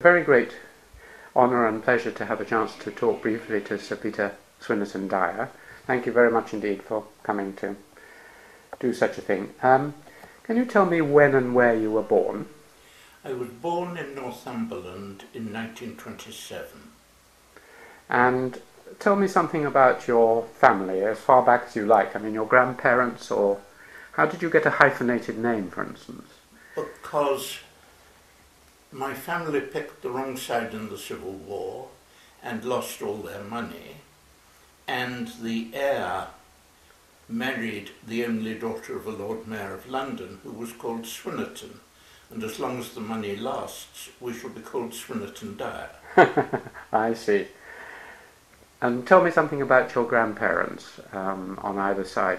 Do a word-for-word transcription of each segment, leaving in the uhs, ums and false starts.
Very great honour and pleasure to have a chance to talk briefly to Sir Peter Swinnerton Dyer. Thank you very much indeed for coming to do such a thing. Um, can you tell me when and where you were born? I was born in Northumberland in nineteen twenty-seven. And tell me something about your family, as far back as you like. I mean, your grandparents, or how did you get a hyphenated name, for instance? Because my family picked the wrong side in the Civil War and lost all their money, and the heir married the only daughter of a Lord Mayor of London who was called Swinnerton, and as long as the money lasts we shall be called Swinnerton Dyer. I see. And tell me something about your grandparents um, on either side.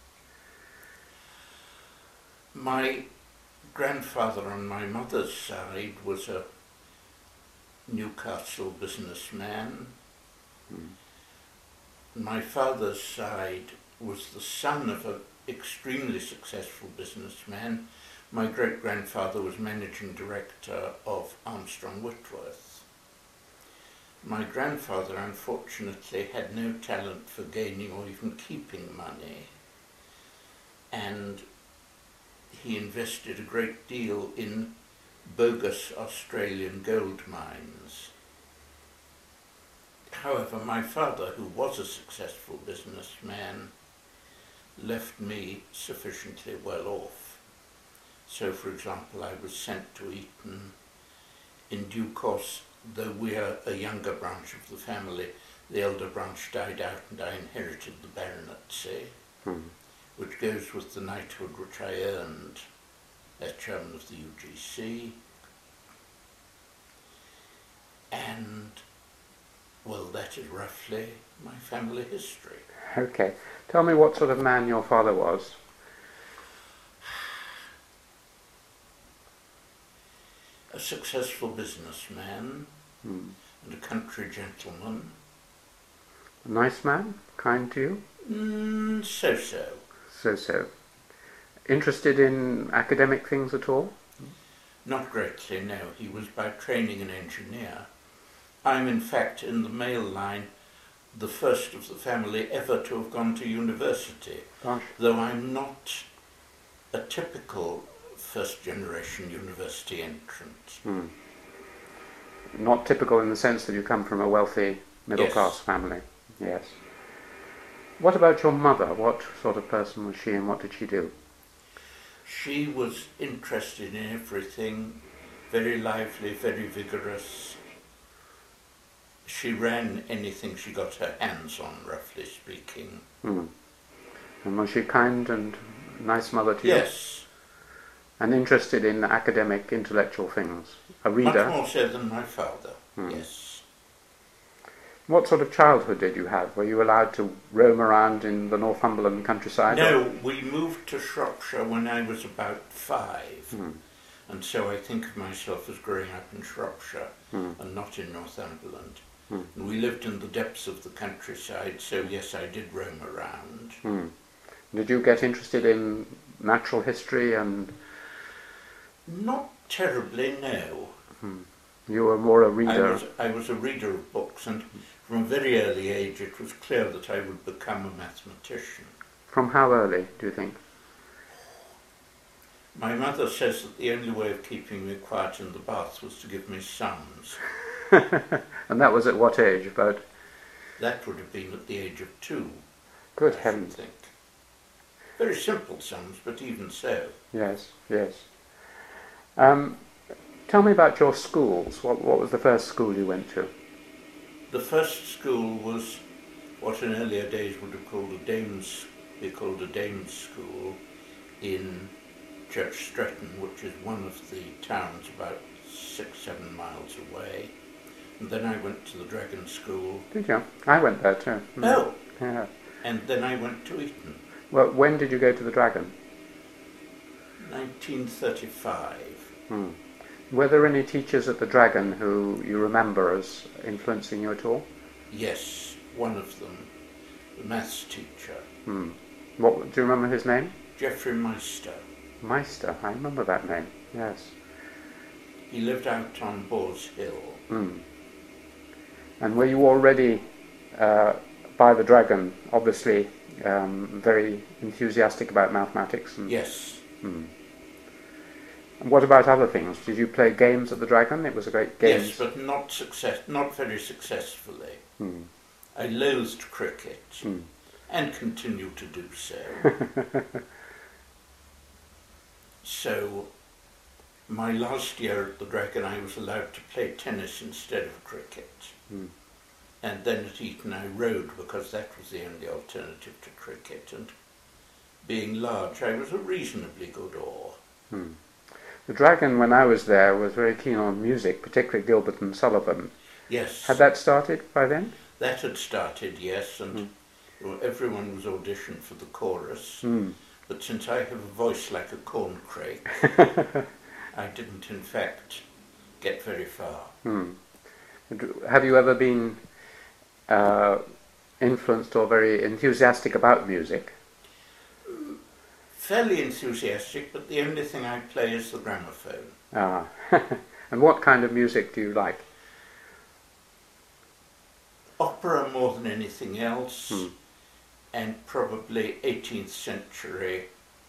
My grandfather on my mother's side was a Newcastle businessman. Mm. My father's side was the son of an extremely successful businessman. My great-grandfather was managing director of Armstrong Whitworth. My grandfather, unfortunately, had no talent for gaining or even keeping money, and he invested a great deal in bogus Australian gold mines. However, my father, who was a successful businessman, left me sufficiently well off. So, for example, I was sent to Eton. In due course, though we are a younger branch of the family, the elder branch died out and I inherited the baronetcy. Hmm. Which goes with the knighthood which I earned as chairman of the U G C. And, well, that is roughly my family history. Okay. Tell me what sort of man your father was. A successful businessman Hmm. and a country gentleman. A nice man? Kind to you? Mm, so-so. So-so. Interested in academic things at all? Not greatly, no. He was by training an engineer. I'm in fact in the male line the first of the family ever to have gone to university. Gosh. Though I'm not a typical first generation university entrant. Hmm. Not typical in the sense that you come from a wealthy middle Yes. class family. Yes. What about your mother? What sort of person was she and what did she do? She was interested in everything, very lively, very vigorous. She ran anything she got her hands on, roughly speaking. Hmm. And was she kind and nice mother to you? Yes. And interested in academic, intellectual things? A reader? Much more so than my father, Hmm. yes. What sort of childhood did you have? Were you allowed to roam around in the Northumberland countryside? No, or? we moved to Shropshire when I was about five. Hmm. And so I think of myself as growing up in Shropshire Hmm. and not in Northumberland. Hmm. And we lived in the depths of the countryside, so yes, I did roam around. Hmm. Did you get interested in natural history and... Not terribly, no. Hmm. You were more a I reader? was, I was a reader of books, and from a very early age it was clear that I would become a mathematician. From how early, do you think? My mother says that the only way of keeping me quiet in the bath was to give me sums. And that was at what age? About... That would have been at the age of two. Good I heavens. think. Very simple sums, but even so. Yes, yes. Um, tell me about your schools. What, what was the first school you went to? The first school was what in earlier days would have called a dame's, be called a dame's school in Church Stretton, which is one of the towns about six, seven miles away. And then I went to the Dragon School. Did you? I went there too. Hmm. Oh! Yeah. And then I went to Eton. Well, when did you go to the Dragon? nineteen thirty-five. Hmm. Were there any teachers at the Dragon who you remember as influencing you at all? Yes, one of them, the maths teacher. Hmm. What, do you remember his name? Geoffrey Meister. Meister, I remember that name, yes. He lived out on Boar's Hill. Mm. And were you already, uh, by the Dragon, obviously um, very enthusiastic about mathematics? And, yes. Mm. And what about other things? Did you play games at the Dragon? It was a great game. Yes, but not success, not very successfully. Mm. I loathed cricket Mm. and continue to do so. So, my last year at the Dragon, I was allowed to play tennis instead of cricket. Mm. And then at Eton I rowed because that was the only alternative to cricket. And being large, I was a reasonably good oar. Mm. The Dragon, when I was there, was very keen on music, particularly Gilbert and Sullivan. Yes. Had that started by then? That had started, yes, and Mm. well, everyone was auditioned for the chorus. Mm. But since I have a voice like a corncrake, I didn't in fact get very far. Mm. Have you ever been uh, influenced or very enthusiastic about music? Fairly enthusiastic, but the only thing I play is the gramophone. Ah. And what kind of music do you like? Opera more than anything else, Mm. and probably eighteenth century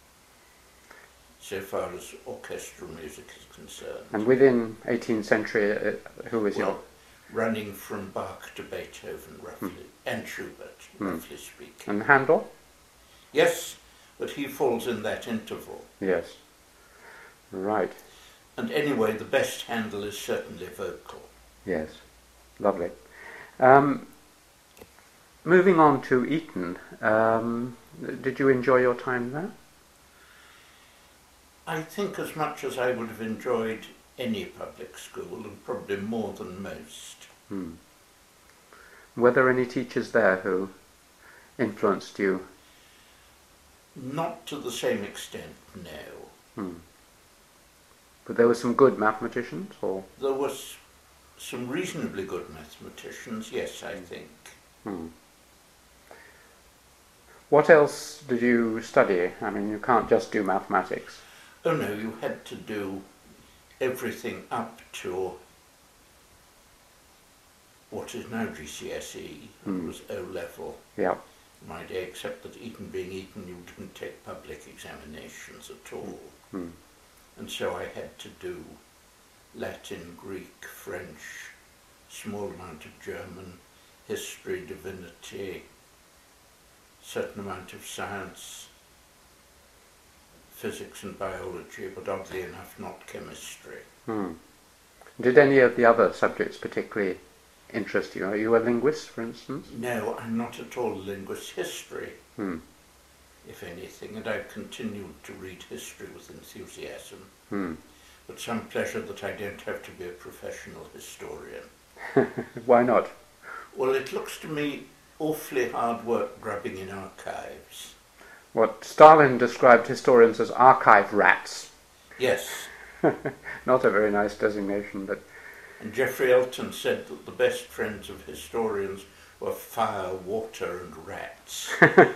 so far as orchestral music is concerned. And within eighteenth century, uh, who was Well, your... running from Bach to Beethoven, roughly, Mm. and Schubert, Mm. roughly speaking. And Handel? Yes, but he falls in that interval. Yes. Right. And anyway, the best Handel is certainly vocal. Yes. Lovely. Um, moving on to Eton, um, did you enjoy your time there? I think as much as I would have enjoyed any public school, and probably more than most. Hmm. Were there any teachers there who influenced you? Not to the same extent, no. Hmm. But there were some good mathematicians, or? There was some reasonably good mathematicians, yes, I think. Hmm. What else did you study? I mean, you can't just do mathematics. Oh no, you had to do everything up to what is now G C S E, and Hmm. was O level Yeah. in my day, except that Eton being Eton, you didn't take public examinations at all. Hmm. And so I had to do Latin, Greek, French, small amount of German, history, divinity, certain amount of science, physics and biology, but oddly enough not chemistry. Hmm. Did any of the other subjects particularly interest you? Are you a linguist, for instance? No, I'm not at all a linguist. History, Hmm. if anything, and I've continued to read history with enthusiasm, Hmm. but some pleasure that I don't have to be a professional historian. Why not? Well, it looks to me awfully hard work grubbing in archives. What Stalin described historians as archive rats. Yes, Not a very nice designation, but and Geoffrey Elton said that the best friends of historians were fire, water and rats.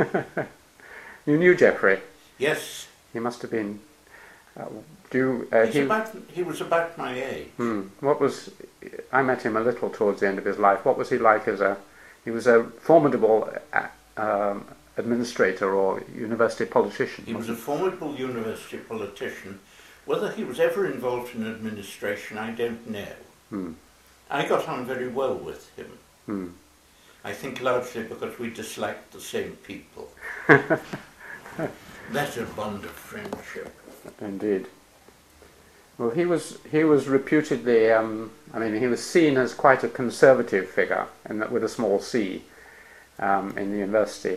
you knew Geoffrey. Yes, He must have been. Uh, do you, uh, he's he, about, he was about my age. hmm, what was? I met him a little towards the end of his life. What was he like as a? He was a formidable uh, um, administrator or university politician. He was a wasn't formidable university politician. Whether he was ever involved in administration, I don't know. Hmm. I got on very well with him. Hmm. I think largely because we disliked the same people. That's a bond of friendship. Indeed. Well, he was he was reputedly. Um, I mean, he was seen as quite a conservative figure, and that with a small c, um, in the university.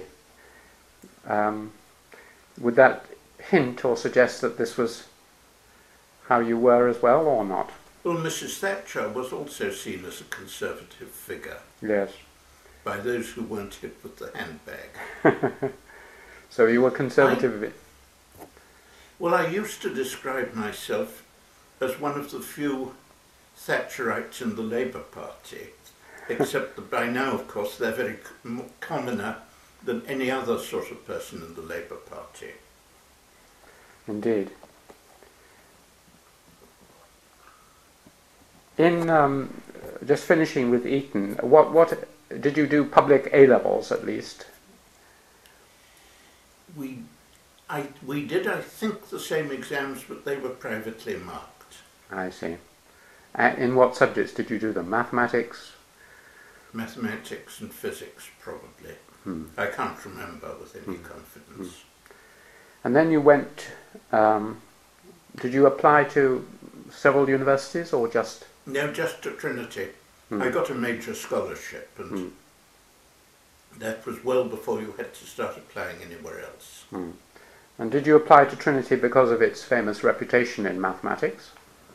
Um, would that hint or suggest that this was how you were as well, or not? Well, Missus Thatcher was also seen as a conservative figure Yes. by those who weren't hit with the handbag. So you were conservative. Well, I used to describe myself as one of the few Thatcherites in the Labour Party, except that by now, of course, they're very c- commoner than any other sort of person in the Labour Party. Indeed. in um, just finishing with Eton, what what did you do? Public A levels at least. We, I, we did, I think, the same exams, but they were privately marked. I see. Uh, in what subjects did you do them? Mathematics? Mathematics and physics, probably. Hmm. I can't remember with any Hmm. confidence. Hmm. And then you went, um, did you apply to several universities or just? No, just to Trinity. Hmm. I got a major scholarship, and Hmm. that was well before you had to start applying anywhere else. Hmm. And did you apply to Trinity because of its famous reputation in mathematics?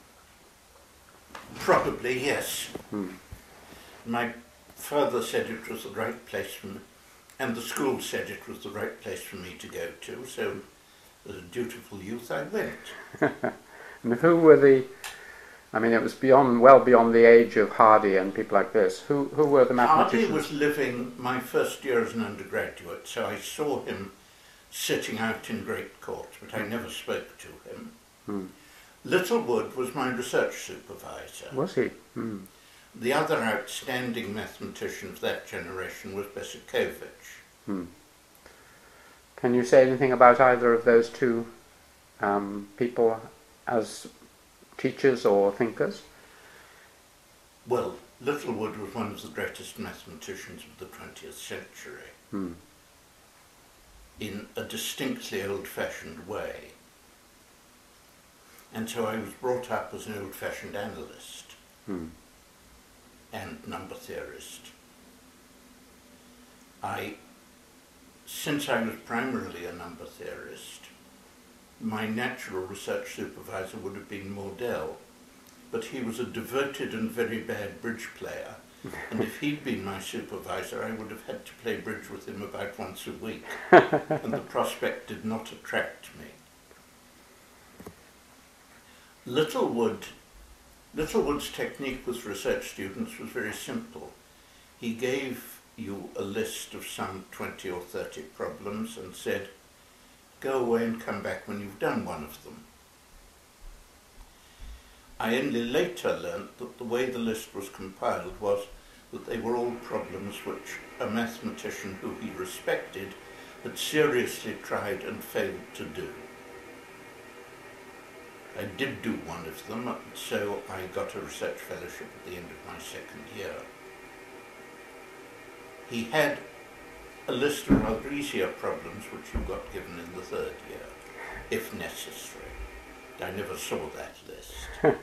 Probably, yes. Hmm. My father said it was the right place for me, and the school said it was the right place for me to go to, so as a dutiful youth I went. And who were the, I mean it was beyond, well beyond the age of Hardy and people like this, who, who were the mathematicians? Hardy was living my first year as an undergraduate, so I saw him sitting out in Great Court, but I never spoke to him. Hmm. Littlewood was my research supervisor. Was he? Hmm. The other outstanding mathematician of that generation was Besekovich. Hmm. Can you say anything about either of those two um, people as teachers or thinkers? Well, Littlewood was one of the greatest mathematicians of the twentieth century, Hmm. in a distinctly old-fashioned way. And so I was brought up as an old-fashioned analyst Hmm. and number theorist. I, since I was primarily a number theorist, my natural research supervisor would have been Mordell, but he was a devoted and very bad bridge player, and if he'd been my supervisor I would have had to play bridge with him about once a week, and the prospect did not attract me. Littlewood, Littlewood's technique with research students was very simple. He gave you a list of some twenty or thirty problems and said, go away and come back when you've done one of them. I only later learnt that the way the list was compiled was that they were all problems which a mathematician who he respected had seriously tried and failed to do. I did do one of them, so I got a research fellowship at the end of my second year. He had a list of rather easier problems which you got given in the third year, if necessary. I never saw that list.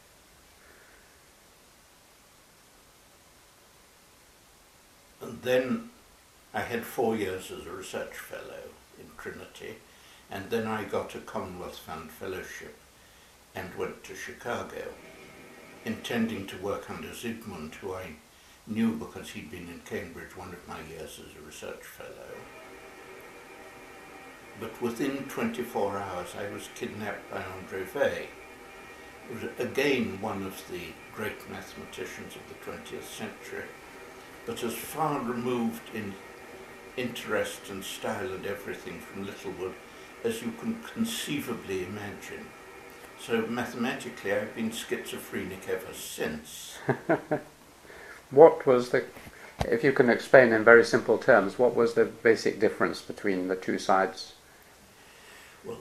And then I had four years as a research fellow in Trinity, and then I got a Commonwealth Fund fellowship and went to Chicago, intending to work under Zygmunt, who I knew because he'd been in Cambridge one of my years as a research fellow. But within twenty-four hours I was kidnapped by André Weil. He was again one of the great mathematicians of the twentieth century, but as far removed in interest and style and everything from Littlewood as you can conceivably imagine. So mathematically I've been schizophrenic ever since. What was the, if you can explain in very simple terms, what was the basic difference between the two sides? Well,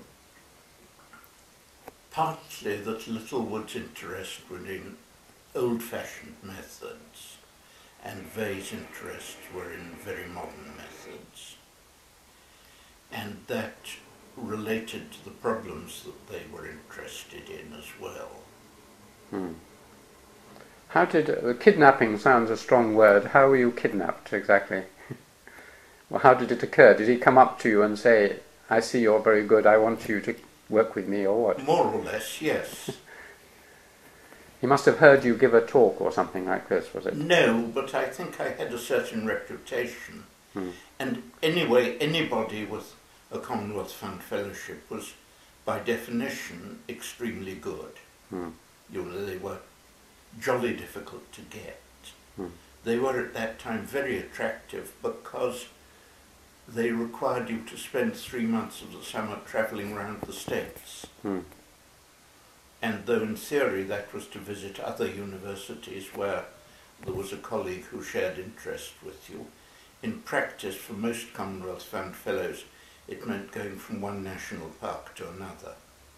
partly that Littlewood's interest was in old-fashioned methods, and Weil's interests were in very modern methods, and that related to the problems that they were interested in as well. Hmm. How did, uh, kidnapping sounds a strong word, how were you kidnapped exactly? Well, how did it occur? Did he come up to you and say, I see you're very good, I want you to work with me, or what? More or less, yes. He must have heard you give a talk or something like this, was it? No, but I think I had a certain reputation. Hmm. And anyway, anybody with a Commonwealth Fund fellowship was, by definition, extremely good. Hmm. You know, they were jolly difficult to get. Hmm. They were at that time very attractive because they required you to spend three months of the summer travelling around the States. Hmm. and though in theory that was to visit other universities where there was a colleague who shared interest with you, in practice for most Commonwealth Fund Fellows it meant going from one national park to another.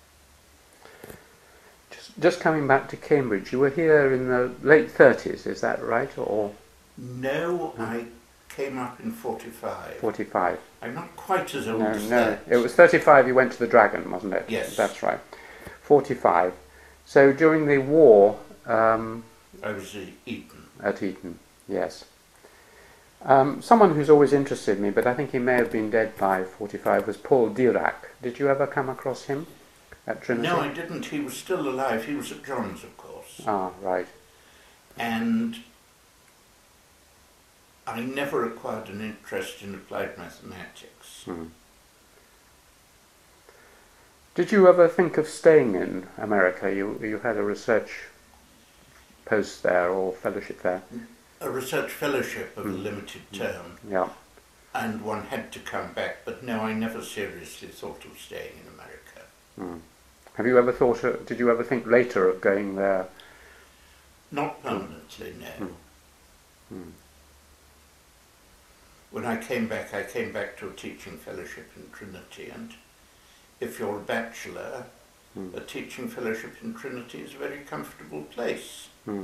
Just, just coming back to Cambridge, you were here in the late thirties, is that right? Or No, I came up in forty-five. forty-five? I'm not quite as old No, as no. that. It was thirty-five you went to the Dragon, wasn't it? Yes. That's right. forty-five. So during the war... Um, I was at Eton. At Eton, yes. Um, someone who's always interested me, but I think he may have been dead by forty-five, was Paul Dirac. Did you ever come across him at Trinity? No, I didn't. He was still alive. He was at John's, of course. Ah, right. And I never acquired an interest in applied mathematics. Hmm. Did you ever think of staying in America? You, you had a research post there or fellowship there? A research fellowship of Mm. a limited term, Yeah. and one had to come back, but no, I never seriously thought of staying in America. Hmm. Have you ever thought, of, did you ever think later of going there? Not permanently, no. Mm. Mm. When I came back, I came back to a teaching fellowship in Trinity, and if you're a bachelor, Mm. a teaching fellowship in Trinity is a very comfortable place. Hmm.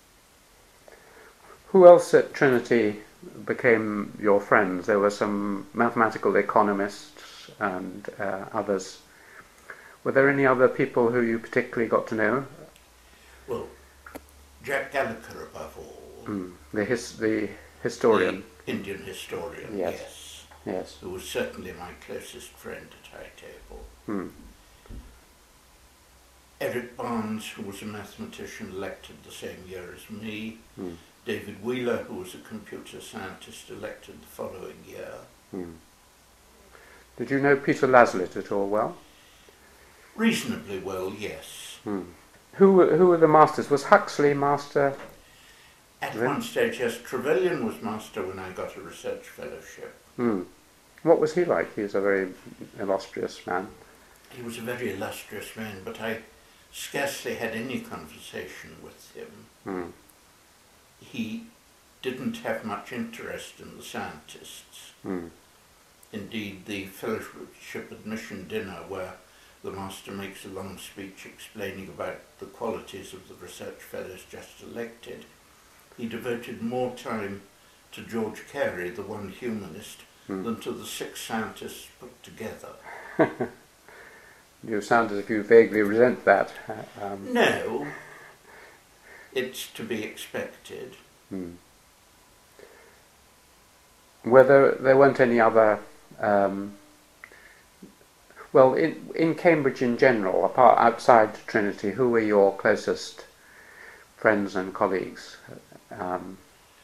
Who else at Trinity became your friends? There were some mathematical economists and uh, others. Were there any other people who you particularly got to know? Well, Jack Gallagher above all. Mm. The, his, the historian. The Indian historian, Yes. yes. Yes. Who was certainly my closest friend at High Table. Hmm. Eric Barnes, who was a mathematician elected the same year as me. Hmm. David Wheeler, who was a computer scientist elected the following year. Hmm. Did you know Peter Laslett at all well? Reasonably well, yes. Hmm. Who, were- who were the masters? Was Huxley master? At Really? one stage, yes, Trevelyan was master when I got a research fellowship. Hmm. What was he like? He was a very illustrious man. He was a very illustrious man, but I scarcely had any conversation with him. Hmm. He didn't have much interest in the scientists. Hmm. Indeed, the fellowship admission dinner, where the master makes a long speech explaining about the qualities of the research fellows just elected, he devoted more time to George Carey, the one humanist, Hmm. than to the six scientists put together. You sound as if you vaguely resent that. Uh, Um, No, it's to be expected. hmm. Whether there weren't any other, um, well, in, in Cambridge in general, apart outside Trinity, who were your closest friends and colleagues? Um,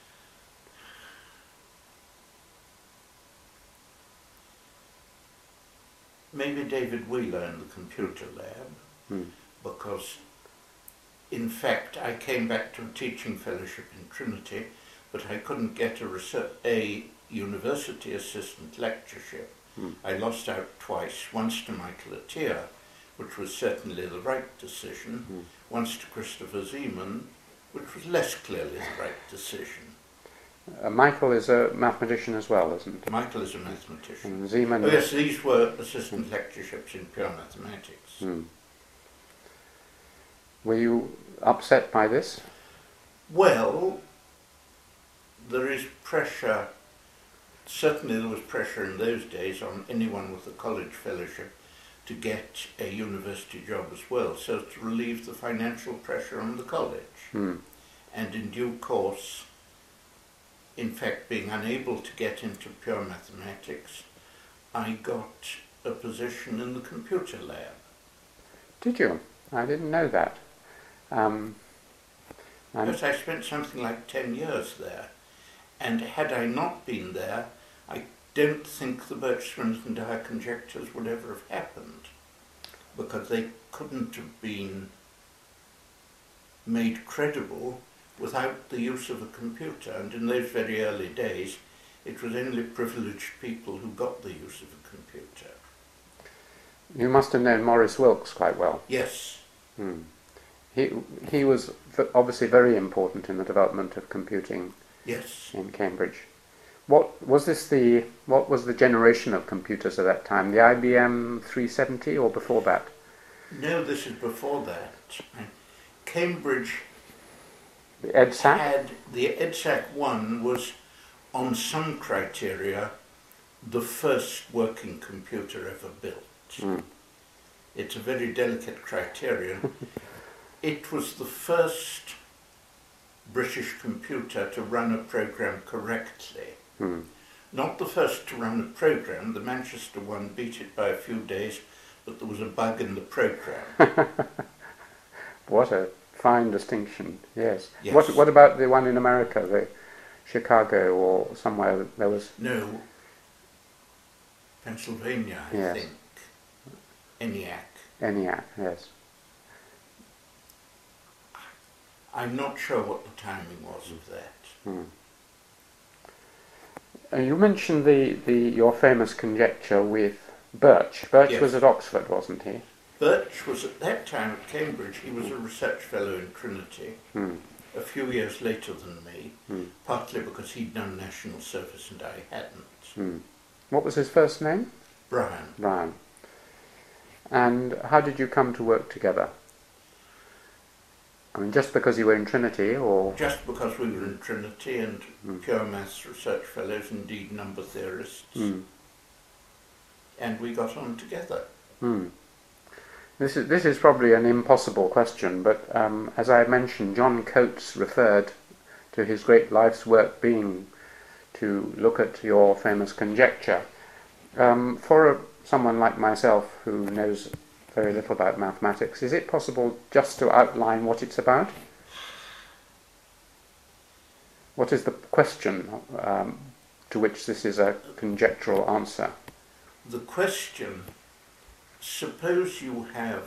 Maybe David Wheeler in the computer lab, hmm. because in fact I came back to a teaching fellowship in Trinity, but I couldn't get a, research, a university assistant lectureship. Hmm. I lost out twice, once to Michael Attia, which was certainly the right decision, Hmm. once to Christopher Zeeman, which was less clearly the right decision. Uh, Michael is a mathematician as well, isn't he? Michael is a mathematician. And Zeeman. Oh yes, these were assistant lectureships in pure mathematics. Hmm. Were you upset by this? Well, there is pressure, certainly there was pressure in those days on anyone with a college fellowship to get a university job as well, so to relieve the financial pressure on the college. Hmm. And in due course, in fact, being unable to get into pure mathematics, I got a position in the computer lab. Did you? I didn't know that. Um, and- Yes, I spent something like ten years there, and had I not been there, I don't think the Birch-Swinnerton Dyer conjectures would ever have happened, because they couldn't have been made credible without the use of a computer, and in those very early days it was only privileged people who got the use of a computer. You must have known Maurice Wilkes quite well. Yes, Hmm. He he was v- obviously very important in the development of computing Yes. in Cambridge. What was this the what was the generation of computers at that time? The I B M three seventy or before that? No, this is before that. Cambridge The EDSAC? had, the EDSAC one was on some criteria the first working computer ever built. Mm. It's a very delicate criterion. It was the first British computer to run a program correctly. Mm. Not the first to run a program. The Manchester one beat it by a few days, but there was a bug in the program. What a fine distinction, yes. Yes. What what about the one in America, the Chicago or somewhere there was... No, Pennsylvania, I Yes. think. ENIAC. ENIAC, yes. I'm not sure what the timing was of that. Hmm. Uh, you mentioned the, the your famous conjecture with Birch. Birch Yes. was at Oxford, wasn't he? Birch was at that time at Cambridge. He was a research fellow in Trinity, Hmm. a few years later than me, Hmm. partly because he'd done national service and I hadn't. Hmm. What was his first name? Brian. Brian. And how did you come to work together? I mean, just because you were in Trinity, or... Just because we were in Trinity and Hmm. pure maths research fellows, indeed number theorists, Hmm. and we got on together. Hmm. This is this is probably an impossible question, but um, as I mentioned, John Coates referred to his great life's work being to look at your famous conjecture. Um, for a, someone like myself who knows very little about mathematics, is it possible just to outline what it's about? What is the question um, to which this is a conjectural answer? The question, suppose you have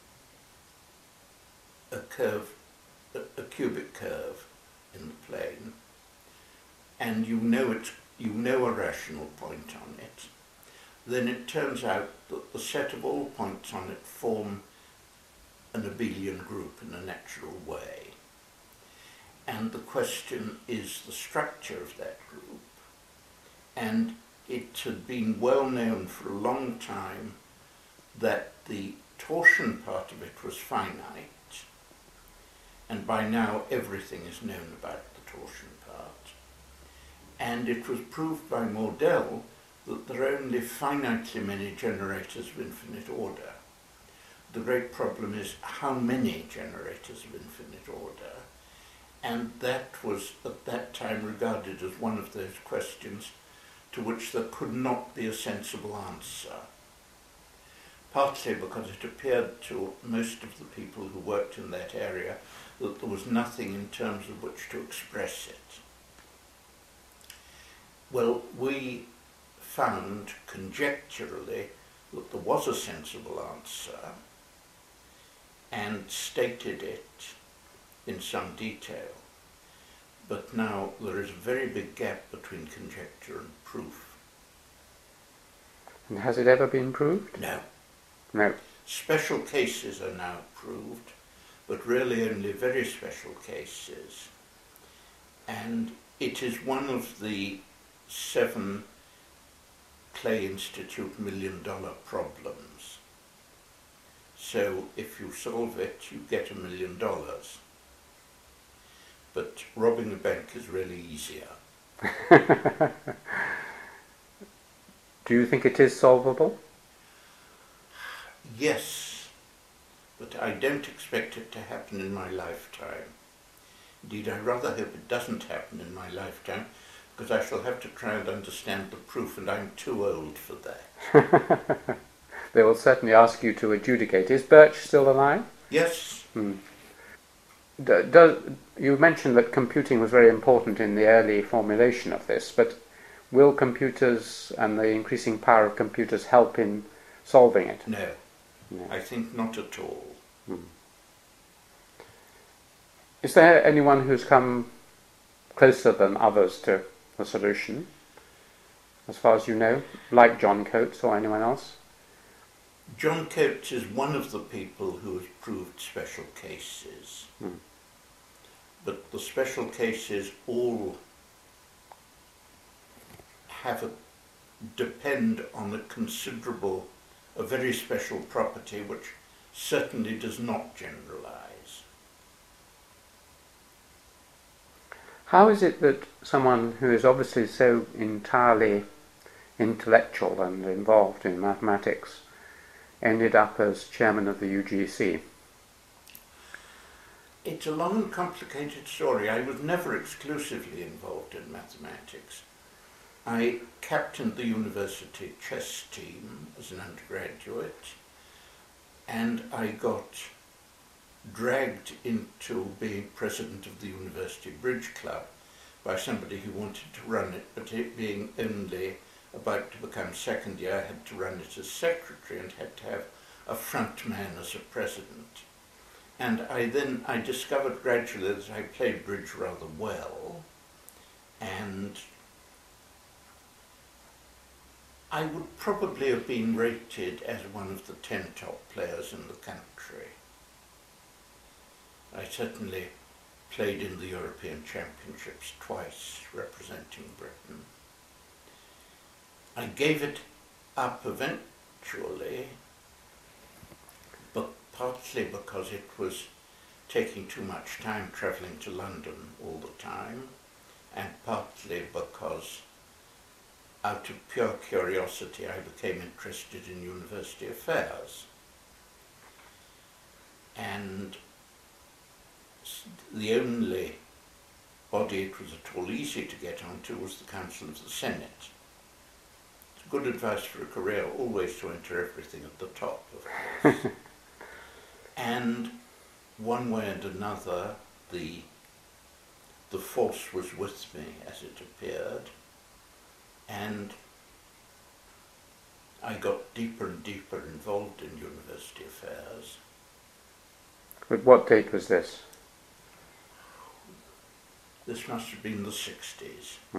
a curve, a, a cubic curve in the plane, and you know it, you know a rational point on it, then it turns out that the set of all points on it form an abelian group in a natural way. And the question is the structure of that group. And it had been well known for a long time that the torsion part of it was finite, and by now everything is known about the torsion part. And it was proved by Mordell that there are only finitely many generators of infinite order. The great problem is how many generators of infinite order, and that was at that time regarded as one of those questions to which there could not be a sensible answer. Partly because it appeared to most of the people who worked in that area that there was nothing in terms of which to express it. Well, we found conjecturally that there was a sensible answer and stated it in some detail. But now there is a very big gap between conjecture and proof. And has it ever been proved? No. No. Special cases are now proved, but really only very special cases. And it is one of the seven Clay Institute million dollar problems. So if you solve it, you get a million dollars. But robbing a bank is really easier. Do you think it is solvable? Yes, but I don't expect it to happen in my lifetime. Indeed, I rather hope it doesn't happen in my lifetime, because I shall have to try and understand the proof, and I'm too old for that. They will certainly ask you to adjudicate. Is Birch still alive? Yes. Hmm. D- does, you mentioned that computing was very important in the early formulation of this, but will computers and the increasing power of computers help in solving it? No, No. I think not at all. Hmm. Is there anyone who's come closer than others to the solution, as far as you know, like John Coates or anyone else? John Coates is one of the people who has proved special cases. Mm. But the special cases all have a, depend on a considerable, a very special property which certainly does not generalize. How is it that someone who is obviously so entirely intellectual and involved in mathematics ended up as chairman of the U G C? It's a long and complicated story. I was never exclusively involved in mathematics. I captained the university chess team as an undergraduate, and I got dragged into being president of the University Bridge Club by somebody who wanted to run it, but it being only about to become second year, I had to run it as secretary and had to have a front man as a president. And I then, I discovered gradually that I played bridge rather well, and I would probably have been rated as one of the ten top players in the country. I certainly played in the European Championships twice, representing Britain. I gave it up eventually, but partly because it was taking too much time travelling to London all the time, and partly because out of pure curiosity I became interested in university affairs. And the only body it was at all easy to get onto was the Council of the Senate. It's good advice for a career, always to enter everything at the top, of course. And one way and another, the, the force was with me as it appeared, and I got deeper and deeper involved in university affairs. But what date was this? This must have been the sixties. Hmm.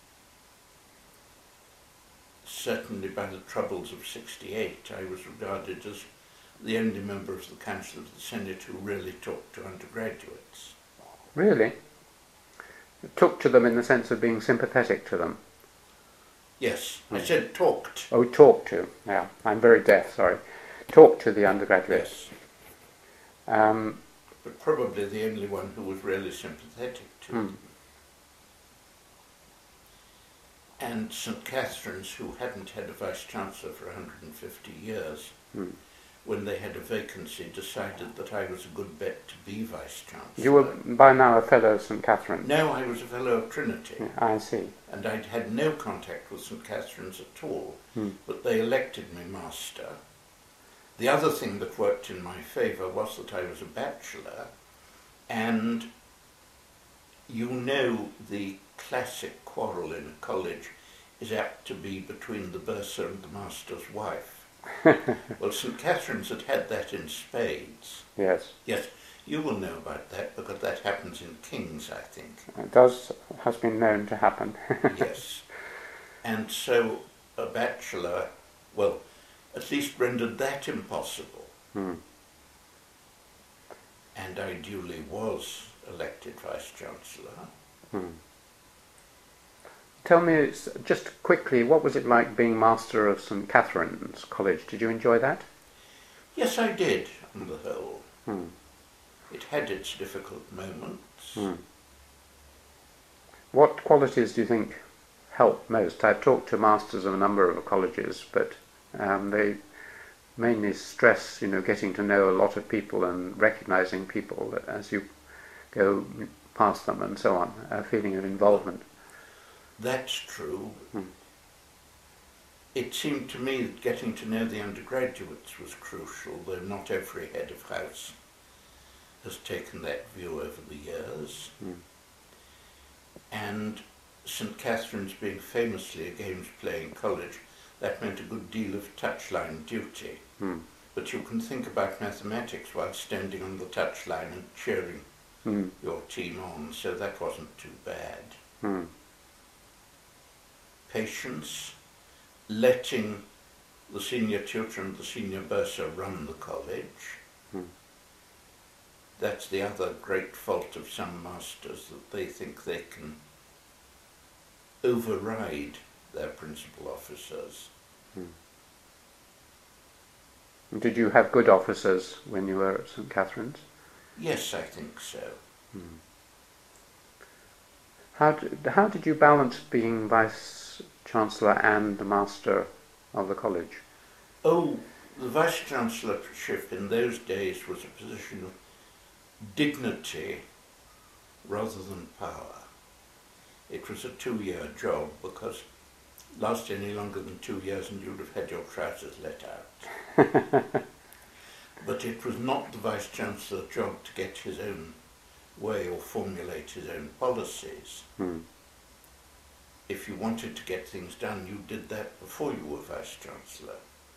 Certainly by the troubles of sixty-eight, I was regarded as the only member of the Council of the Senate who really talked to undergraduates. Really? Took to them in the sense of being sympathetic to them? Yes, Hmm. I said talked. Oh, talk to. Yeah, I'm very deaf, sorry. Talk to the undergraduates. Yes, Um, but probably the only one who was really sympathetic to Hmm. them. And Saint Catherine's, who hadn't had a Vice-Chancellor for one hundred fifty years, hmm. when they had a vacancy, decided that I was a good bet to be Vice-Chancellor. You were by now a fellow of Saint Catherine's? No, I was a fellow of Trinity. Yeah, I see. And I'd had no contact with Saint Catherine's at all, Hmm. but they elected me master. The other thing that worked in my favour was that I was a bachelor, and you know the classic quarrel in a college is apt to be between the bursar and the master's wife. Well, Saint Catherine's had had that in spades. Yes. Yes, you will know about that because that happens in King's, I think. It does, has been known to happen. Yes. And so a bachelor, well, at least rendered that impossible. Hmm. And I duly was elected Vice-Chancellor. Hmm. Tell me, it's, just quickly, what was it like being Master of Saint Catherine's College? Did you enjoy that? Yes, I did, on the whole. Hmm. It had its difficult moments. Hmm. What qualities do you think help most? I've talked to masters of a number of colleges, but um, they mainly stress, you know, getting to know a lot of people and recognizing people as you go past them and so on, a feeling of involvement. That's true. Hmm. It seemed to me that getting to know the undergraduates was crucial, though not every head of house has taken that view over the years. Hmm. And Saint Catherine's being famously a games-playing college, that meant a good deal of touchline duty. Hmm. But you can think about mathematics while standing on the touchline and cheering Hmm. your team on, so that wasn't too bad. Hmm. Patience, letting the senior tutor and the senior bursar run the college. Hmm. That's the other great fault of some masters, that they think they can override their principal officers. Hmm. Did you have good officers when you were at St Catherine's? Yes, I think so. Hmm. How did, how did you balance being Vice-Chancellor and the Master of the college? Oh, the Vice-Chancellorship in those days was a position of dignity rather than power. It was a two-year job, because last any longer than two years and you'd have had your trousers let out. But it was not the Vice-Chancellor's job to get his own way or formulate his own policies. Hmm. If you wanted to get things done, you did that before you were Vice-Chancellor.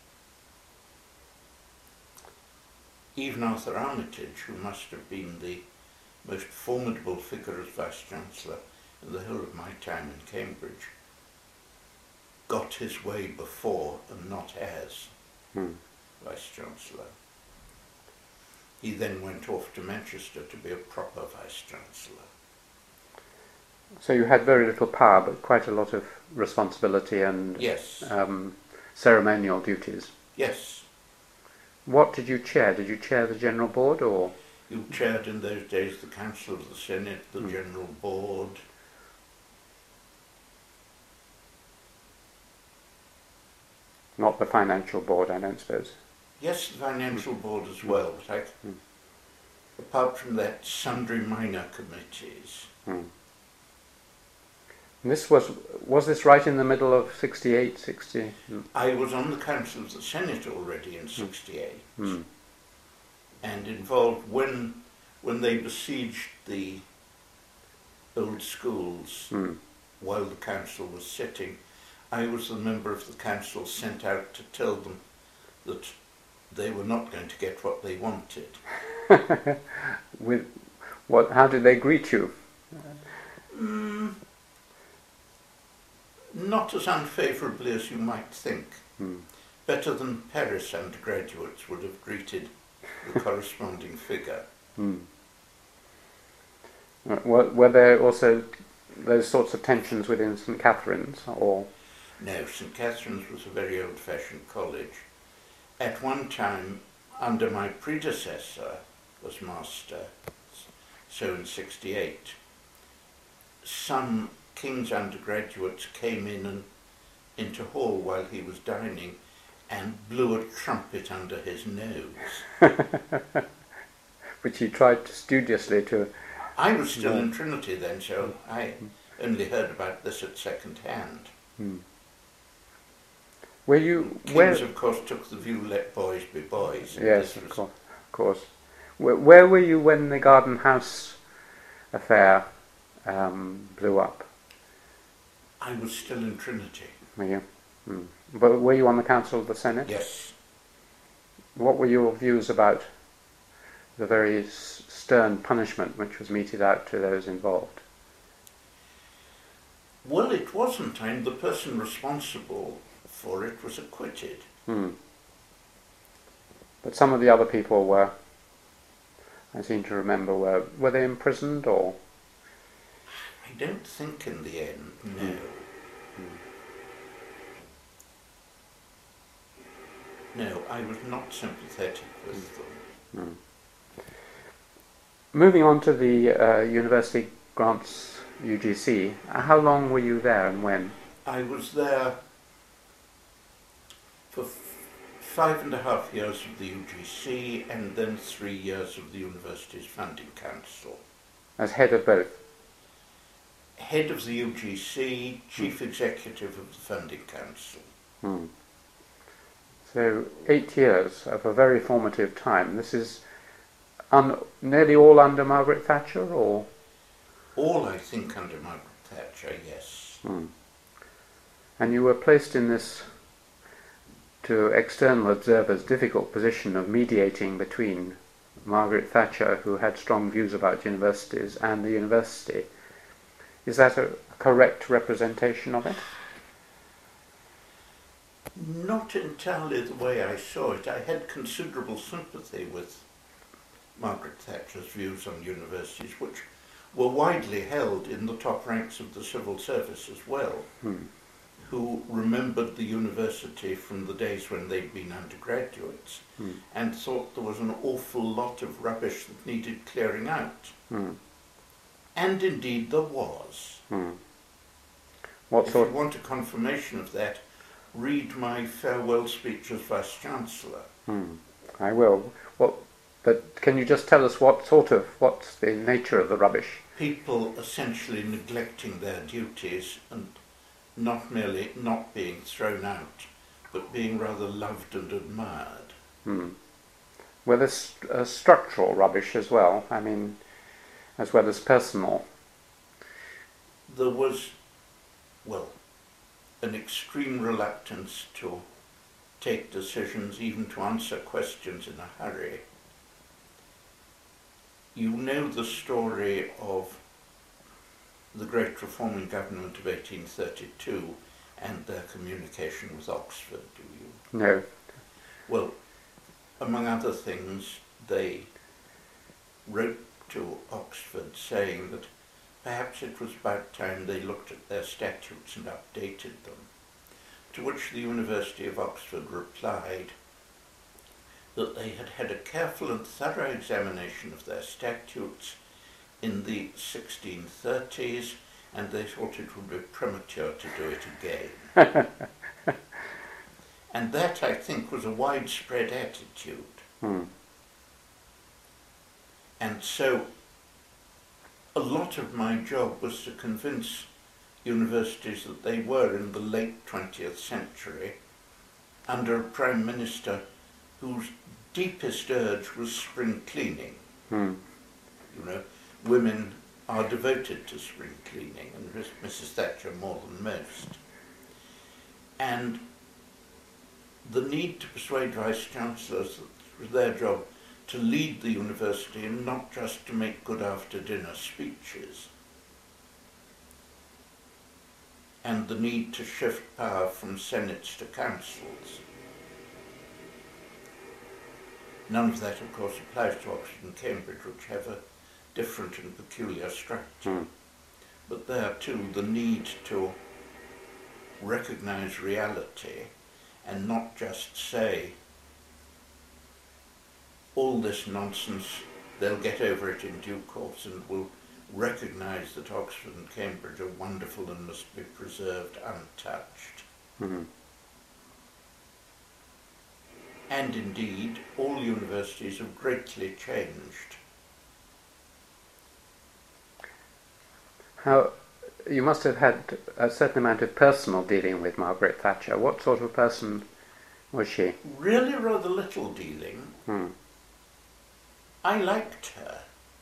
Even Arthur Armitage, who must have been the most formidable figure as Vice-Chancellor in the whole of my time in Cambridge, got his way before and not as Hmm. Vice-Chancellor. He then went off to Manchester to be a proper Vice-Chancellor. So you had very little power, but quite a lot of responsibility and Yes. um, ceremonial duties. Yes. What did you chair? Did you chair the General Board, or? You chaired in those days the Council of the Senate, the Mm. General Board. Not the Financial Board, I don't suppose. Yes, the Financial Board as well, but I, Mm. apart from that, sundry minor committees. Hmm. And this was, was this right in the middle of sixty-eight, sixty? I was on the Council of the Senate already in sixty-eight, Hmm. and involved when, when they besieged the old schools Hmm. while the council was sitting. I was the member of the council sent out to tell them that they were not going to get what they wanted. With what? How did they greet you? Mm, not as unfavourably as you might think. Hmm. Better than Paris undergraduates would have greeted the corresponding figure. Hmm. Were, were there also those sorts of tensions within St Catherine's, or? No, St Catherine's was a very old-fashioned college. At one time, under my predecessor was master, so in sixty-eight, some King's undergraduates came in and into hall while he was dining and blew a trumpet under his nose. Which he tried studiously to... I was still Yeah. in Trinity then, so I only heard about this at second hand. Hmm. Were you... Kings, Where, of course, took the view, let boys be boys. and yes, this of was- course. Of course. Where, where were you when the Garden House affair um, blew up? I was still in Trinity. Were you? Hmm. But were you on the Council of the Senate? Yes. What were your views about the very s- stern punishment which was meted out to those involved? Well, it wasn't. I'm the person responsible for it was acquitted. Hmm. But some of the other people were, I seem to remember, were were they imprisoned or? I don't think in the end, no. No, I was not sympathetic with them. Hmm. Moving on to the uh, University Grants U G C, how long were you there and when? I was there for f- five and a half years of the U G C and then three years of the university's funding council. As head of both? Head of the U G C, chief executive of the funding council. Hmm. So eight years of a very formative time. This is un- nearly all under Margaret Thatcher, or? All, I think, under Margaret Thatcher, yes. Hmm. And you were placed in this, to external observers, difficult position of mediating between Margaret Thatcher, who had strong views about universities, and the university. Is that a correct representation of it? Not entirely the way I saw it. I had considerable sympathy with Margaret Thatcher's views on universities, which were widely held in the top ranks of the civil service as well, Hmm. who remembered the university from the days when they'd been undergraduates Hmm. and thought there was an awful lot of rubbish that needed clearing out. Hmm. And indeed there was. Hmm. What If sort? you want a confirmation of that, read my farewell speech as Vice-Chancellor. Hmm. I will. What? But can you just tell us what sort of, what's the nature of the rubbish? People essentially neglecting their duties and not merely not being thrown out, but being rather loved and admired. Hmm. Well, there's uh, structural rubbish as well, I mean, as well as personal. There was, well, an extreme reluctance to take decisions, even to answer questions in a hurry. You know the story of the great reforming government of eighteen thirty-two and their communication with Oxford, do you? No. Well, among other things, they wrote to Oxford saying that perhaps it was about time they looked at their statutes and updated them, to which the University of Oxford replied that they had had a careful and thorough examination of their statutes in the sixteen thirties, and they thought it would be premature to do it again. And that, I think, was a widespread attitude. Hmm. And so a lot of my job was to convince universities that they were in the late twentieth century under a Prime Minister whose deepest urge was spring cleaning. Hmm. You know, women are devoted to spring cleaning, and Missus Thatcher more than most. And the need to persuade Vice-Chancellors that it was their job to lead the university and not just to make good after-dinner speeches. And the need to shift power from senates to councils. None of that, of course, applies to Oxford and Cambridge, which have a different and peculiar structure. Hmm. But there, too, the need to recognise reality and not just say, all this nonsense, they'll get over it in due course and will recognise that Oxford and Cambridge are wonderful and must be preserved untouched. Hmm. And indeed, all universities have greatly changed. How, you must have had a certain amount of personal dealing with Margaret Thatcher. What sort of person was she? Really rather little dealing. Hmm. I liked her.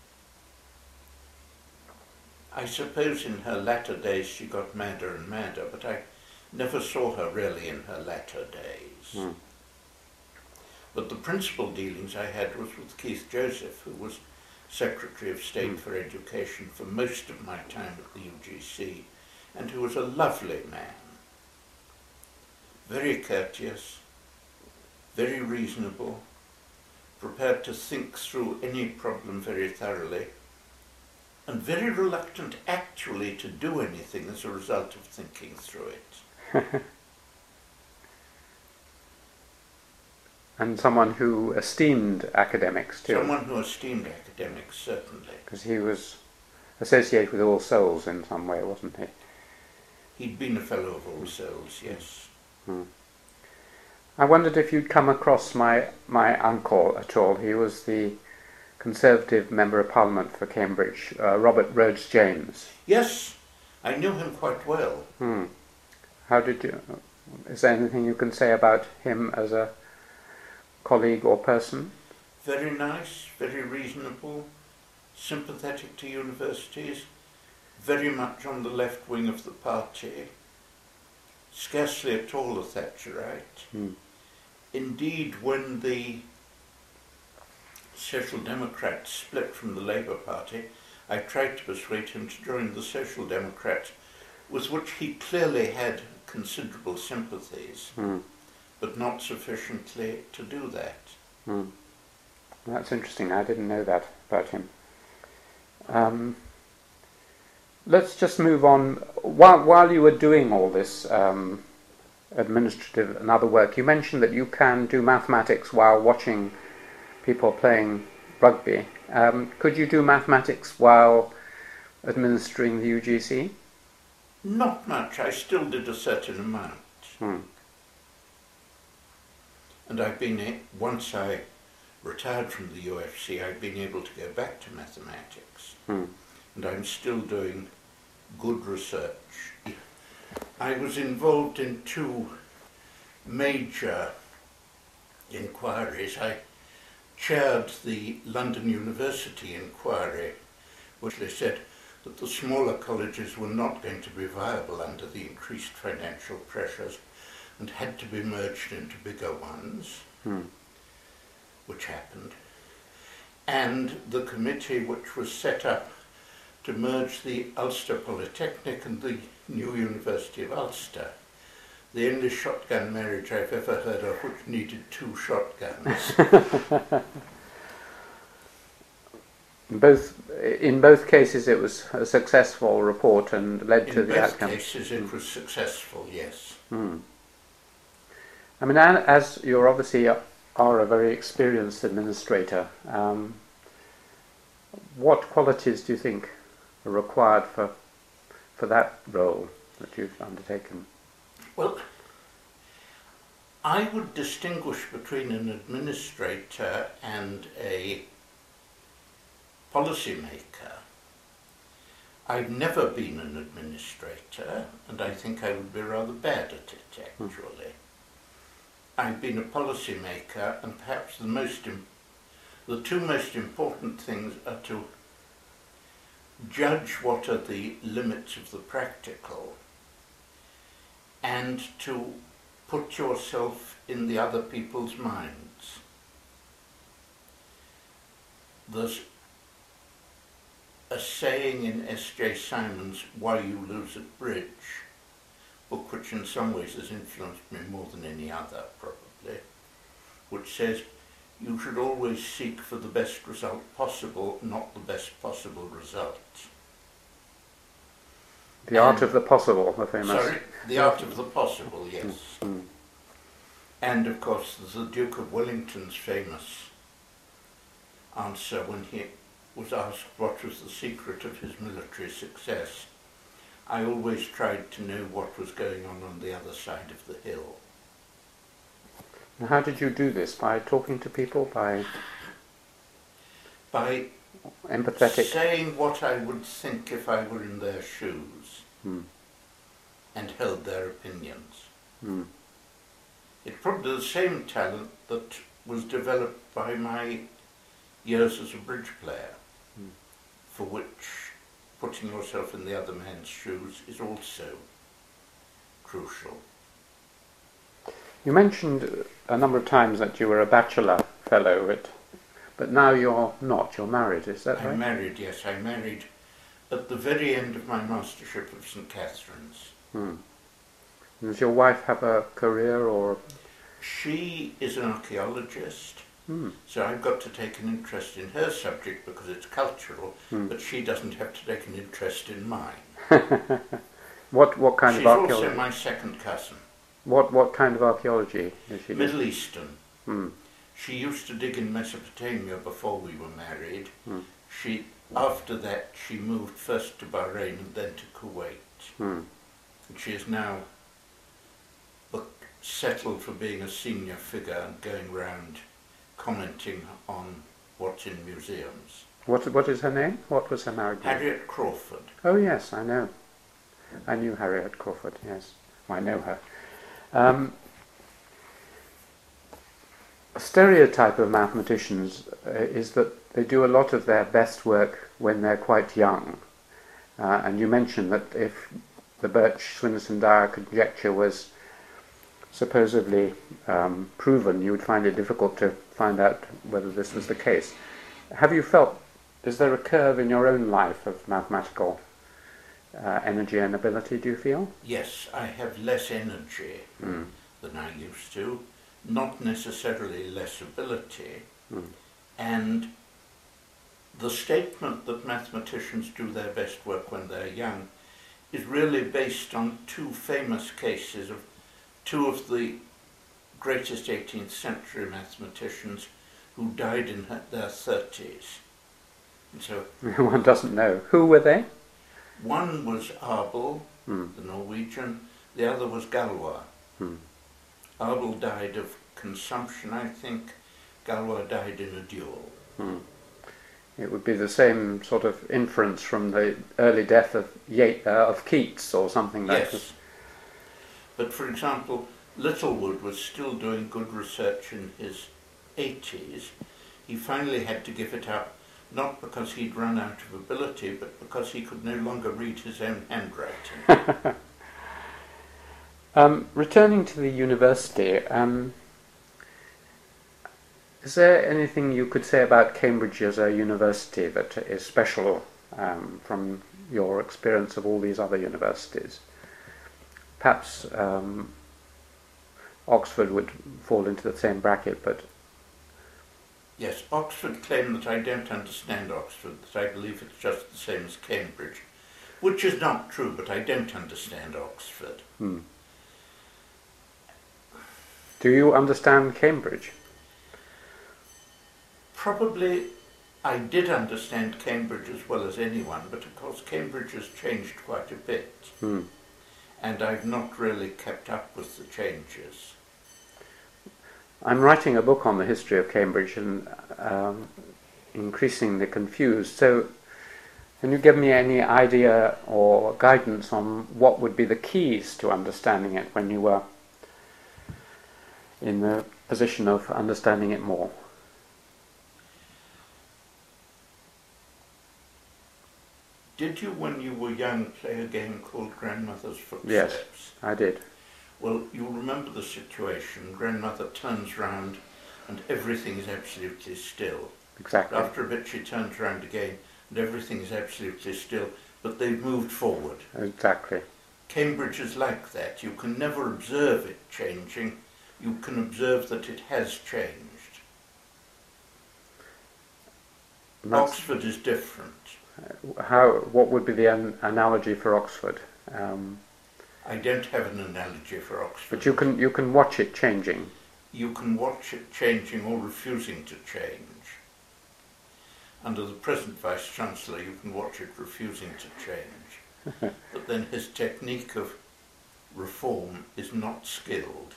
I suppose in her latter days she got madder and madder, but I never saw her really in her latter days. Hmm. But the principal dealings I had was with Keith Joseph, who was Secretary of State Mm. for Education for most of my time at the U G C, and who was a lovely man. Very courteous, very reasonable, prepared to think through any problem very thoroughly, and very reluctant actually to do anything as a result of thinking through it. And someone who esteemed academics too. Someone who esteemed academics, certainly. Because he was associated with All Souls in some way, wasn't he? He'd been a fellow of All Souls, yes. Hmm. I wondered if you'd come across my, my uncle at all. He was the Conservative Member of Parliament for Cambridge, uh, Robert Rhodes James. Yes, I knew him quite well. Hmm. How did you... Is there anything you can say about him as a colleague or person? Very nice, very reasonable, sympathetic to universities, very much on the left wing of the party, scarcely at all a Thatcherite. Hmm. Indeed, when the Social Democrats split from the Labour Party, I tried to persuade him to join the Social Democrats, with which he clearly had considerable sympathies. Hmm. but not sufficiently to do that. Mm. That's interesting. I didn't know that about him. Um, let's just move on. While, while you were doing all this um, administrative and other work, you mentioned that you can do mathematics while watching people playing rugby. Um, could you do mathematics while administering the U G C? Not much. I still did a certain amount. Hmm. And I've been, once I retired from the U F C, I've been able to go back to mathematics. Hmm. And I'm still doing good research. I was involved in two major inquiries. I chaired the London University inquiry, which they said that the smaller colleges were not going to be viable under the increased financial pressures and had to be merged into bigger ones, Hmm. which happened. And the committee which was set up to merge the Ulster Polytechnic and the new University of Ulster. The only shotgun marriage I've ever heard of which needed two shotguns. Both, in both cases it was a successful report and led In to the both outcome. cases it was successful, yes. Hmm. I mean, a- as you obviously are a very experienced administrator, um, what qualities do you think are required for for that role that you've undertaken? Well, I would distinguish between an administrator and a policymaker. I've never been an administrator, and I think I would be rather bad at it, actually. I've been a policymaker, and perhaps the most, im- the two most important things are to judge what are the limits of the practical, and to put yourself in the other people's minds. There's a saying in S J Simon's Why You Lose at Bridge, book which in some ways has influenced me more than any other, probably, which says you should always seek for the best result possible, not the best possible result. The art of the possible, the famous. Sorry, the art of the possible, yes. Mm. And of course there's the Duke of Wellington's famous answer when he was asked what was the secret of his military success. I always tried to know what was going on on the other side of the hill. And how did you do this? By talking to people? By By empathetic? saying what I would think if I were in their shoes Mm. and held their opinions. Mm. It's probably the same talent that was developed by my years as a bridge player, Mm. for which putting yourself in the other man's shoes is also crucial. You mentioned a number of times that you were a bachelor fellow, at, but now you're not. You're married, is that I'm right? married, yes, I married at the very end of my mastership of St Catherine's. Hmm. Does your wife have a career or? She is an archaeologist, Hmm. so I've got to take an interest in her subject because it's cultural, Hmm. but she doesn't have to take an interest in mine. What what kind She's of archaeology? also my second cousin. What what kind of archaeology is she doing? Middle Eastern. Hmm. She used to dig in Mesopotamia before we were married. Hmm. She, after that, she moved first to Bahrain and then to Kuwait. Hmm. And she is now look, settled for being a senior figure and going round commenting on what's in museums. What what is her name? What was her married name? Harriet Crawford. Oh yes, I know. I knew Harriet Crawford. Yes, I know her. Um, a stereotype of mathematicians uh, is that they do a lot of their best work when they're quite young. Uh, and you mentioned that if the Birch-Swinnerton-Dyer conjecture was supposedly um, proven, you would find it difficult to find out whether this was the case. Have you felt, is there a curve in your own life of mathematical uh, energy and ability, do you feel? Yes, I have less energy Mm. than I used to, not necessarily less ability, mm. and the statement that mathematicians do their best work when they're young is really based on two famous cases of two of the greatest eighteenth century mathematicians who died in their thirties. And so one doesn't know. Who were they? one was Abel, Mm. the Norwegian, the other was Galois. Mm. Abel died of consumption, I think. Galois died in a duel. Mm. It would be the same sort of inference from the early death of Ye- uh, of Keats or something like Yes. that. But for example, Littlewood was still doing good research in his eighties. He finally had to give it up, not because he'd run out of ability, but because he could no longer read his own handwriting. um, returning to the university, um, is there anything you could say about Cambridge as a university that is special um, from your experience of all these other universities? Perhaps um, Oxford would fall into the same bracket, but Yes, Oxford claim that I don't understand Oxford, that I believe it's just the same as Cambridge, which is not true, but I don't understand Oxford. hmm. Do you understand Cambridge? Probably I did understand Cambridge as well as anyone, but of course Cambridge has changed quite a bit, Hmm. and I've not really kept up with the changes. I'm writing a book on the history of Cambridge and um, increasingly confused. So, can you give me any idea or guidance on what would be the keys to understanding it when you were in the position of understanding it more? Did you, when you were young, play a game called Grandmother's Footsteps? Yes, I did. Well, you'll remember the situation. Grandmother turns round and everything is absolutely still. Exactly. After a bit she turns round again and everything is absolutely still, but they've moved forward. Exactly. Cambridge is like that. You can never observe it changing. You can observe that it has changed. That's- Oxford is different. How? What would be the an- analogy for Oxford? Um, I don't have an analogy for Oxford. but you can you can watch it changing. You can watch it changing or refusing to change. Under the present Vice-Chancellor, you can watch it refusing to change. But then his technique of reform is not skilled.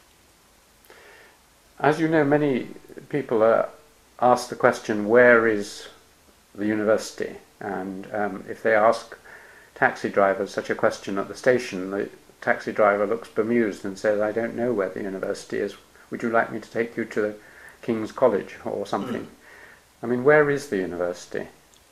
As you know, many people uh, ask the question, where is the university? And um, if they ask taxi drivers such a question at the station, the taxi driver looks bemused and says, I don't know where the university is. Would you like me to take you to the King's College or something? Mm. I mean, where is the university?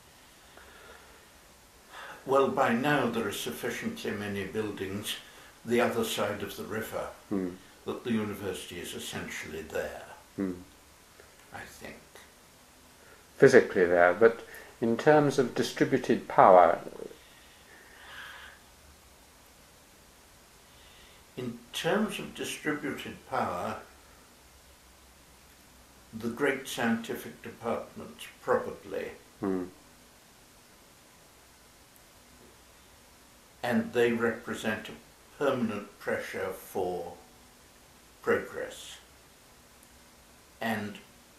Well, by now there are sufficiently many buildings the other side of the river mm. that the university is essentially there, mm. I think. Physically there, but in terms of distributed power... In terms of distributed power, the great scientific departments probably. Mm. And they represent a permanent pressure for progress. And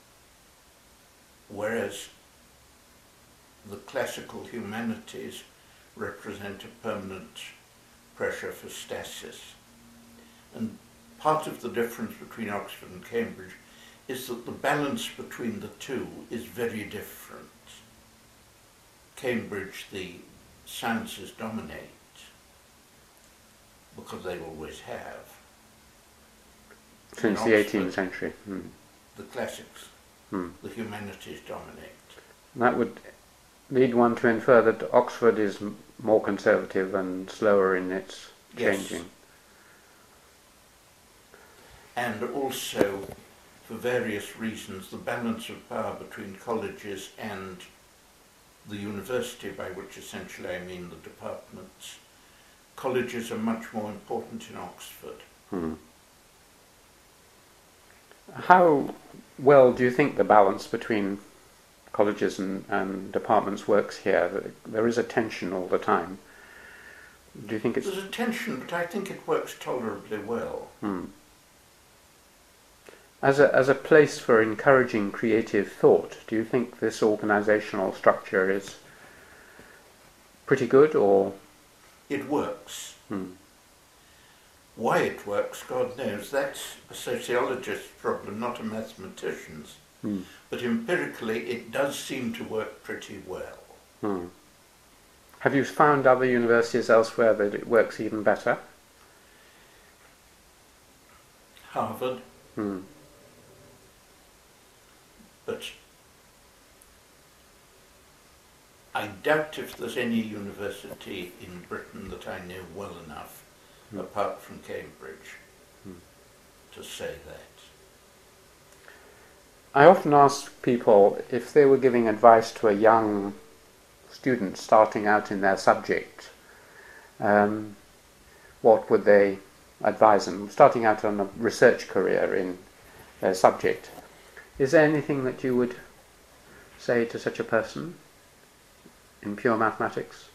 whereas the classical humanities represent a permanent pressure for stasis. And part of the difference between Oxford and Cambridge is that the balance between the two is very different. Cambridge, the sciences dominate, because they always have. Since the eighteenth century. Mm. The classics, mm. the humanities dominate. That would lead one to infer that Oxford is more conservative and slower in its changing. Yes. And also, for various reasons, the balance of power between colleges and the university, by which essentially I mean the departments, colleges are much more important in Oxford. Hmm. how well do you think the balance between colleges and, and departments works here? There is a tension all the time. Do you think it's... There's a tension, but I think it works tolerably well. Hmm. As a, as a place for encouraging creative thought, do you think this organisational structure is pretty good, or...? It works. Hmm. Why it works, God knows. That's a sociologist's problem, not a mathematician's. Hmm. But empirically, it does seem to work pretty well. Hmm. Have you found other universities elsewhere that it works even better? Harvard. Hmm. But I doubt if there's any university in Britain that I know well enough, hmm. apart from Cambridge, hmm. to say that. I often ask people if they were giving advice to a young student starting out in their subject, um, what would they advise them, starting out on a research career in their subject? Is there anything that you would say to such a person in pure mathematics?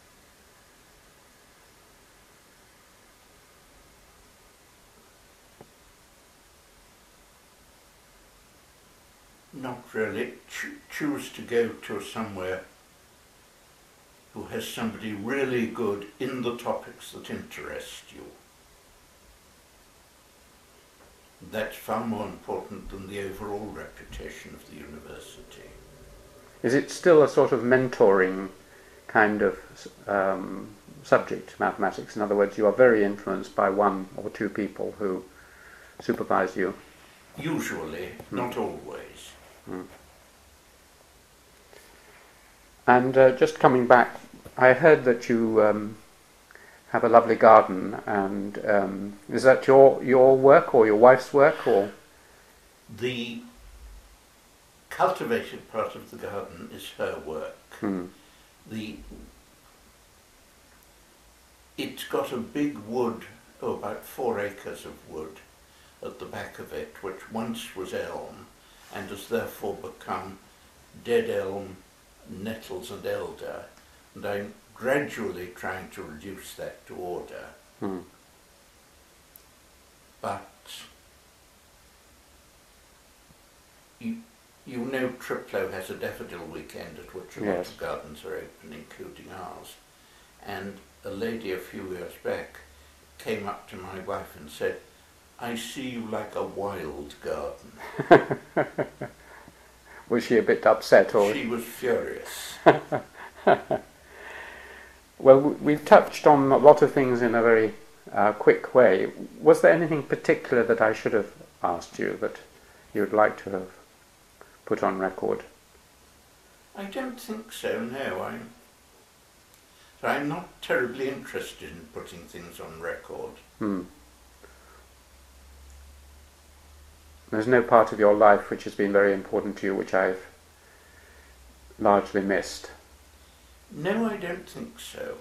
Not really. Ch- choose to go to somewhere who has somebody really good in the topics that interest you. That's far more important than the overall reputation of the university. Is it still a sort of mentoring kind of um, subject, mathematics? In other words, you are very influenced by one or two people who supervise you? Usually, mm. not always. Mm. And uh, just coming back, I heard that you um, have a lovely garden, and um, is that your your work or your wife's work, or? The cultivated part of the garden is her work. Hmm. The it's got a big wood, oh, about four acres of wood at the back of it, which once was elm, and has therefore become dead elm, nettles and elder, and I'm gradually trying to reduce that to order. Hmm. But you, you know Triplo has a daffodil weekend at which a lot Yes. of gardens are open, including ours, and a lady a few years back came up to my wife and said, "I see you like a wild garden." Was she a bit upset, or? She was furious. Well, we've touched on a lot of things in a very uh, quick way. Was there anything particular that I should have asked you that you'd like to have put on record? I don't think so, no. I'm, so I'm not terribly interested in putting things on record. Hmm. There's no part of your life which has been very important to you which I've largely missed? No, I don't think so.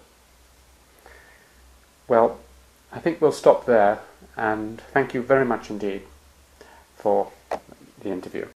Well, I think we'll stop there, and thank you very much indeed for the interview.